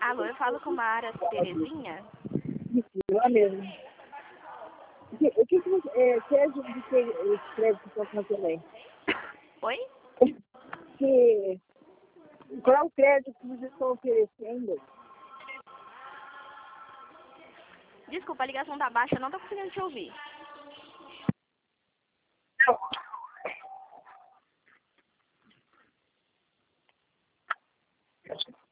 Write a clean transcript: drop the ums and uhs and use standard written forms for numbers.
Alô, eu falo com Mara Terezinha? Eu mesmo. O que você quer de que crédito para fazer também? Oi? Qual é o crédito que vocês estão oferecendo? Desculpa, a ligação tá baixa, eu não tô conseguindo te ouvir. Não.